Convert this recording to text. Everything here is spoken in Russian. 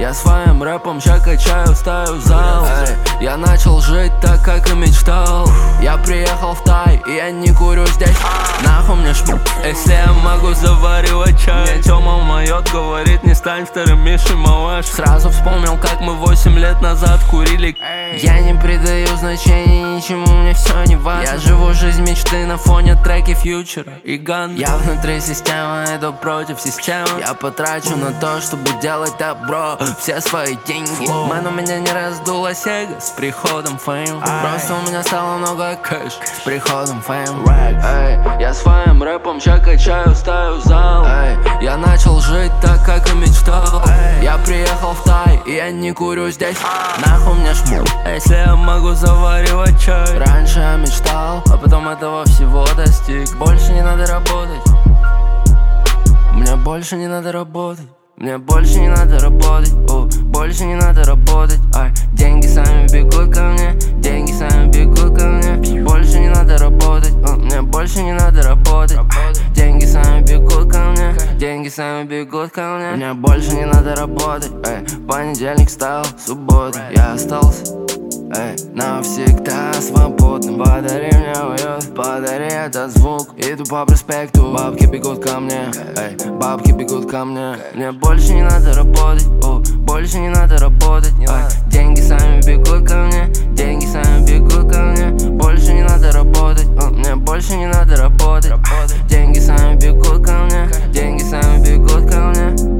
Я своим рэпом ща качаю, ставлю зал. Я начал жить так, как и мечтал. Я приехал в Тай, и я не курю здесь. Нахуй мне шмур, если я могу заваривать чай. Мне Тёма моет, говорит, не стань вторым Мишей, малыш. Сразу вспомнил, как мы 8 лет назад курили. Я не придаю значения ничему, мне все не важно. Я живу жизнь мечты на фоне треки фьючера и ган. Я внутри системы, иду против системы. Я потрачу на то, чтобы делать добро все свои деньги. Мэн, у меня не раздулась эго с приходом фейм. Просто у меня стало много кэш с приходом фейм. Я своим рэпом ща качаю, ставлю зал. Я начал жить так, как и мечтал. Я приехал в Тай, и я не курю здесь. Нахуй мне шмур, если я могу заваривать чай. Раньше я мечтал, а потом этого всего достиг. Больше не надо работать. Мне больше не надо работать. Мне больше не надо работать, больше не надо работать. Деньги сами бегут ко мне, деньги сами бегут ко мне. Больше не надо работать, мне больше не надо работать. Деньги сами бегут ко мне, деньги сами бегут ко мне. Мне больше не надо работать, понедельник стал суббота. Я остался навсегда свободным. Подари мне уют, подари этот звук. Иду по проспекту, бабки бегут ко мне, бабки бегут ко мне. Мне больше не надо работать, больше не надо работать. Деньги сами бегут ко мне, деньги сами бегут ко мне. Больше не надо работать, мне больше не надо работать. Деньги сами бегут ко мне, деньги сами бегут ко мне.